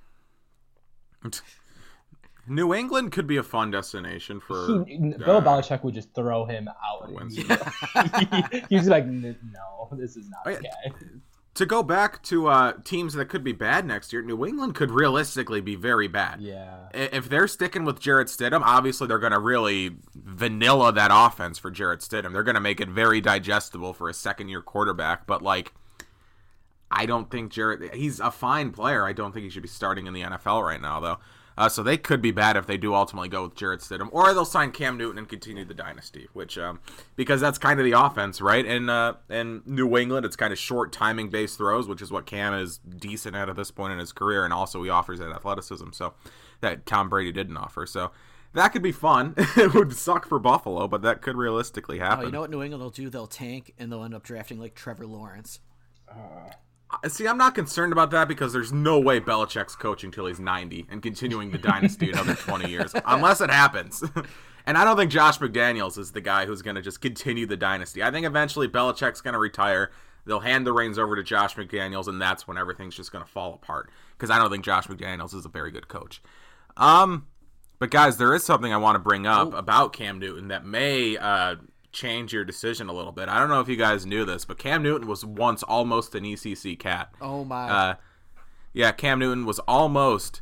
New England could be a fun destination for. Bill Belichick would just throw him out. He's like, no, this is not okay. To go back to teams that could be bad next year, New England could realistically be very bad. Yeah. If they're sticking with Jarrett Stidham, obviously they're going to really vanilla that offense for Jarrett Stidham. They're going to make it very digestible for a second-year quarterback. But, I don't think he's a fine player. I don't think he should be starting in the NFL right now, though. So they could be bad if they do ultimately go with Jarrett Stidham, or they'll sign Cam Newton and continue the dynasty, which because that's kind of the offense, right? In New England, it's kind of short timing-based throws, which is what Cam is decent at this point in his career, and also he offers that athleticism, so that Tom Brady didn't offer. So that could be fun. It would suck for Buffalo, but that could realistically happen. Oh, you know what New England will do? They'll tank, and they'll end up drafting Trevor Lawrence. See, I'm not concerned about that because there's no way Belichick's coaching till he's 90 and continuing the dynasty another 20 years, unless it happens. And I don't think Josh McDaniels is the guy who's going to just continue the dynasty. I think eventually Belichick's going to retire. They'll hand the reins over to Josh McDaniels, and that's when everything's just going to fall apart, because I don't think Josh McDaniels is a very good coach. But, guys, there is something I want to bring up about Cam Newton that may change your decision a little bit. I don't know if you guys knew this, but Cam Newton was once almost an ECC cat. Oh my. Cam Newton was almost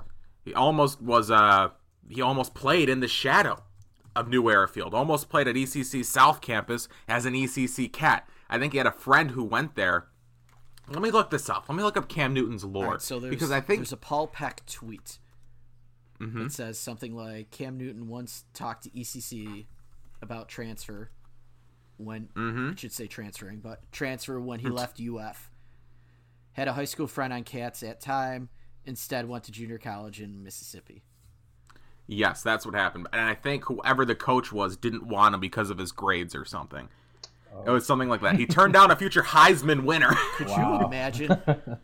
played in the shadow of New Era Field. Almost played at ECC South Campus as an ECC cat. I think he had a friend who went there. Let me look this up. Let me look up Cam Newton's lore. Right, so there's a Paul Peck tweet that says something like, Cam Newton once talked to ECC about transfer when it should say transferring, but transfer when he left UF. Had a high school friend on Cats at time. Instead went to junior college in Mississippi. Yes, that's what happened. And I think whoever the coach was didn't want him because of his grades or something. It was something like that. He turned down a future Heisman winner. Could you imagine?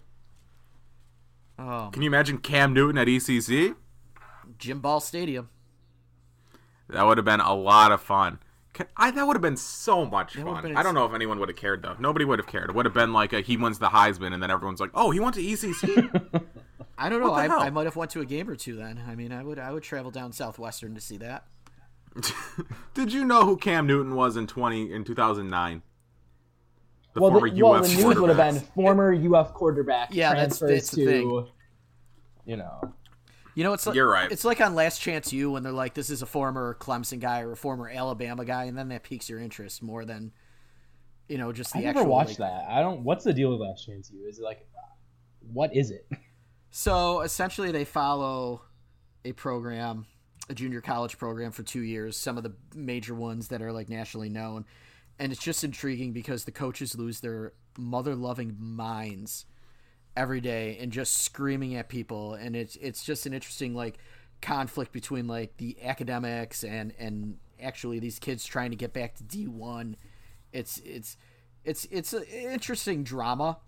Can you imagine Cam Newton at ECC? Jim Ball Stadium. That would have been a lot of fun. That would have been so much fun. I don't know if anyone would have cared, though. Nobody would have cared. It would have been like he wins the Heisman, and then everyone's like, oh, he went to ECC? I don't know. I might have went to a game or two then. I mean, I would travel down Southwestern to see that. Did you know who Cam Newton was in 2009? The news would have been former UF quarterback transfers to, You know, it's like, you're right. It's like on Last Chance U when they're like, this is a former Clemson guy or a former Alabama guy, and then that piques your interest more than, just the actual. I never watched that. What's the deal with Last Chance U? Is it what is it? So essentially, they follow a program, a junior college program for 2 years. Some of the major ones that are nationally known, and it's just intriguing because the coaches lose their mother-loving minds every day and just screaming at people, and it's just an interesting conflict between the academics and actually these kids trying to get back to D1. It's it's an interesting drama.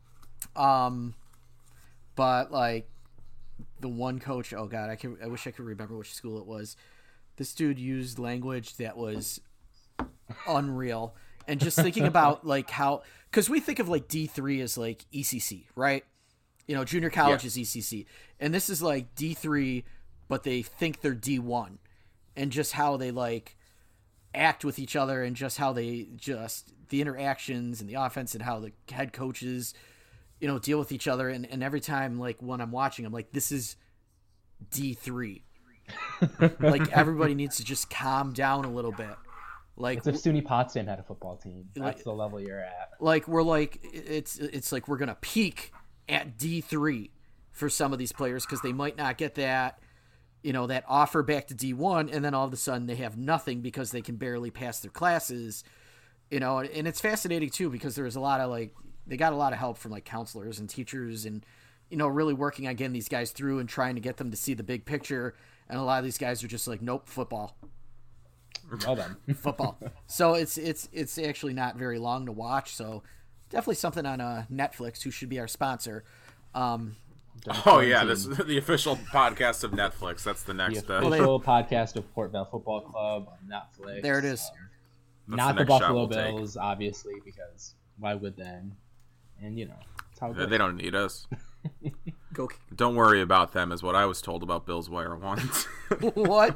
But like the one coach, oh god, I wish I could remember which school it was. This dude used language that was unreal. And just thinking about like how, because we think of like D3 as like ECC, right? You know, junior college is ECC, and this is like D3, but they think they're D1, and just how they like act with each other, and just how they just the interactions and the offense, and how the head coaches, you know, deal with each other. And every time, like when I'm watching, I'm like, this is D3. Like everybody needs to just calm down a little bit. Like it's if SUNY Potsdam had a football team. That's the level you're at. Like we're like it's like we're gonna peak at D3 for some of these players because they might not get that, you know, that offer back to D1, and then all of a sudden they have nothing because they can barely pass their classes, you know. And it's fascinating too because there's a lot of like they got a lot of help from like counselors and teachers and, you know, really working on getting these guys through and trying to get them to see the big picture. And a lot of these guys are just like, nope, football. Well done. Football. So it's actually not very long to watch. So definitely something on Netflix, who should be our sponsor. This is the official podcast of Netflix. That's the next official podcast of Port Bell Football Club on Netflix. There it is. Not the Buffalo Bills, obviously, because why would they? And you know, that's how it goes. They don't need us. Go. Don't worry about them, is what I was told about Bills Wire once. What?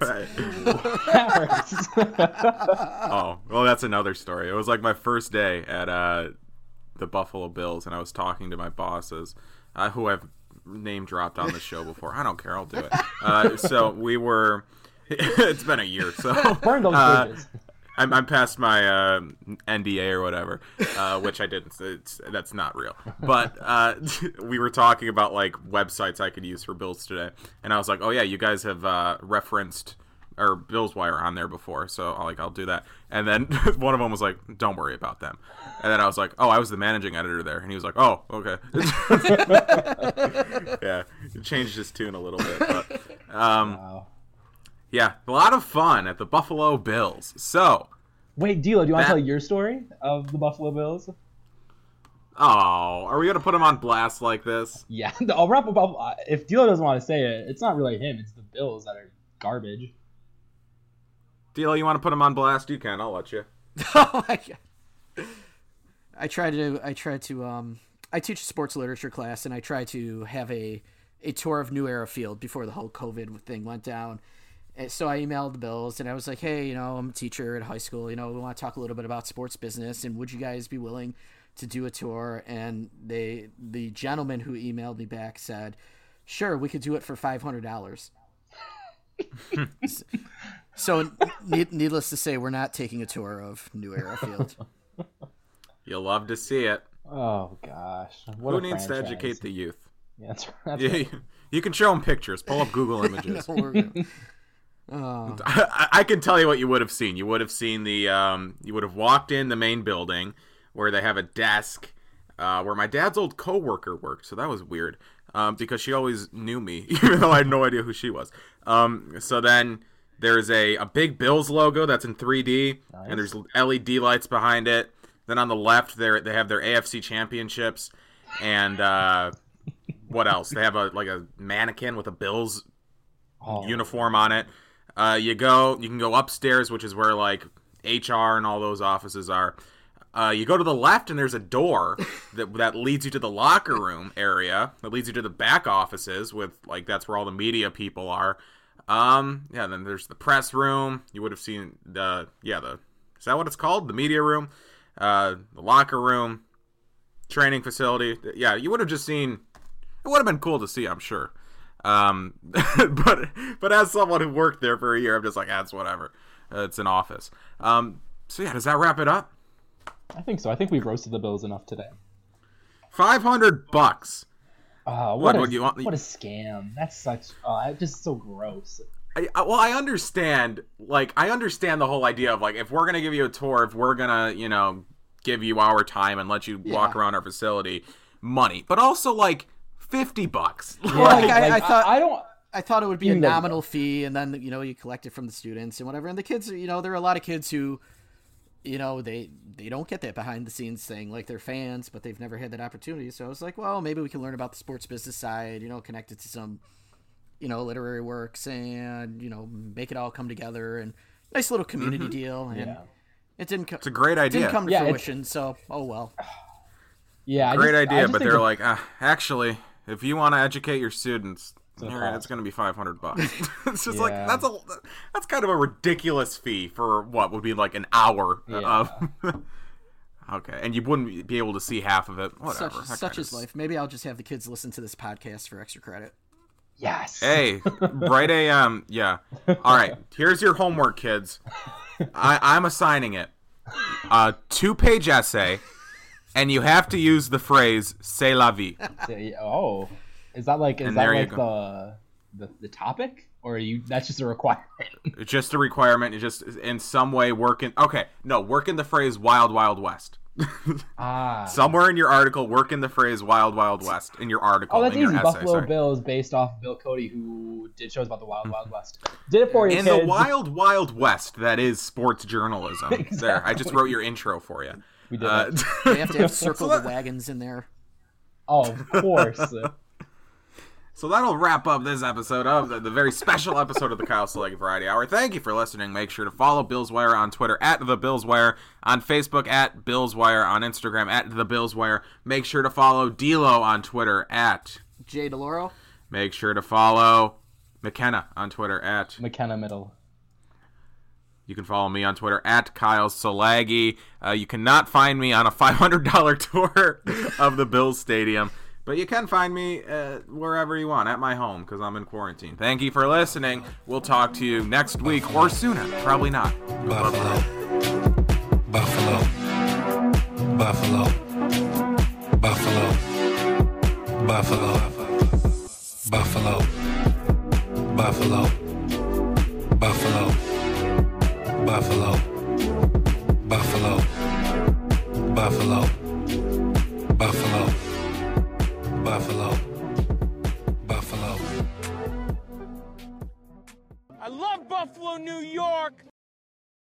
Oh, well, that's another story. It was like my first day at the Buffalo Bills, and I was talking to my bosses, who I've name dropped on the show before. I don't care. I'll do it. So we were. It's been a year, so burn those bridges. I'm past my NDA or whatever, which I didn't. That's not real. But we were talking about like websites I could use for Bills today, and I was like, "Oh yeah, you guys have referenced or Bills Wire on there before, so I'll do that." And then one of them was like, "Don't worry about them." And then I was like, "Oh, I was the managing editor there," and he was like, "Oh, okay." Yeah, it changed his tune a little bit, but wow. Yeah, a lot of fun at the Buffalo Bills. So, wait, D'Lo, do you want to tell your story of the Buffalo Bills? Oh, are we gonna put him on blast like this? Yeah, I'll wrap up. If D'Lo doesn't want to say it, it's not really him. It's the Bills that are garbage. D'Lo, you want to put him on blast? You can. I'll let you. Oh my god. I teach a sports literature class, and I try to have a tour of New Era Field before the whole COVID thing went down. And so I emailed the Bills, and I was like, hey, you know, I'm a teacher at high school. You know, we want to talk a little bit about sports business, and would you guys be willing to do a tour? And the gentleman who emailed me back said, sure, we could do it for $500. So needless to say, we're not taking a tour of New Era Field. You'll love to see it. Oh, gosh. Who needs to educate the youth? Yeah, that's right. You can show them pictures. Pull up Google Images. I can tell you what you would have seen. You would have seen you would have walked in the main building where they have a desk where my dad's old coworker worked. So that was weird because she always knew me, even though I had no idea who she was. So then there's a big Bills logo that's in 3D, nice. And there's LED lights behind it. Then on the left, they have their AFC championships, and what else? They have a mannequin with a Bills uniform on it. You can go upstairs, which is where like HR and all those offices are. You go to the left, and there's a door that leads you to the locker room area. That leads you to the back offices with like that's where all the media people are. Then there's the press room. You would have seen is that what it's called? The media room, the locker room, training facility. Yeah, you would have just seen. It would have been cool to see, I'm sure. But as someone who worked there for a year, I'm just like, it's whatever. It's an office. So yeah, does that wrap it up? I think so. I think we've roasted the Bills enough today. $500. What a scam. That's just so gross. I understand. Like, I understand the whole idea of like, if we're gonna give you a tour, if we're gonna, give you our time and let you walk around our facility, money, but also like $50. Yeah, I thought it would be a nominal fee, and then you collect it from the students and whatever. And the kids, there are a lot of kids who you know, they don't get that behind the scenes thing. Like, they're fans, but they've never had that opportunity. So I was like, well, maybe we can learn about the sports business side, you know, connect it to some, you know, literary works and, you know, make it all come together, and nice little community deal. And it didn't it's a great idea. Didn't come to fruition, so oh well. Yeah, great idea, but they're like, actually, if you want to educate your students, it's going to be $500. It's just like that's kind of a ridiculous fee for what would be like an hour of. Okay, and you wouldn't be able to see half of it. Whatever. Such is life. Maybe I'll just have the kids listen to this podcast for extra credit. Yes. Hey, Bright AM. Yeah. All right. Here's your homework, kids. I'm assigning it. 2-page essay, and you have to use the phrase "c'est la vie." Oh. Is that like the topic, or that's just a requirement? It's just a requirement. You just in some way work in the phrase "Wild Wild West." Somewhere in your article, work in the phrase "Wild Wild West" in your article. Oh, that's in your easy. essay, Buffalo Bills, based off Bill Cody, who did shows about the Wild Wild West. Did it for you, in kids. the Wild Wild West. That is sports journalism. Exactly. There, I just wrote your intro for you. We did. They have to have circle the wagons in there. Oh, of course. So that'll wrap up this episode of the very special episode of the Kyle Selegi Variety Hour. Thank you for listening. Make sure to follow Bills Wire on Twitter @TheBillsWire, on Facebook @BillsWire, on Instagram @TheBillsWire. Make sure to follow D'Lo on Twitter Jay DeLauro. Make sure to follow McKenna on Twitter McKenna Middle. You can follow me on Twitter @Kyle Selegi. You cannot find me on a $500 tour of the Bills Stadium. But you can find me wherever you want, at my home, because I'm in quarantine. Thank you for listening. We'll talk to you next week, or sooner. Probably not. Buffalo. Buffalo. Buffalo. Buffalo. Buffalo.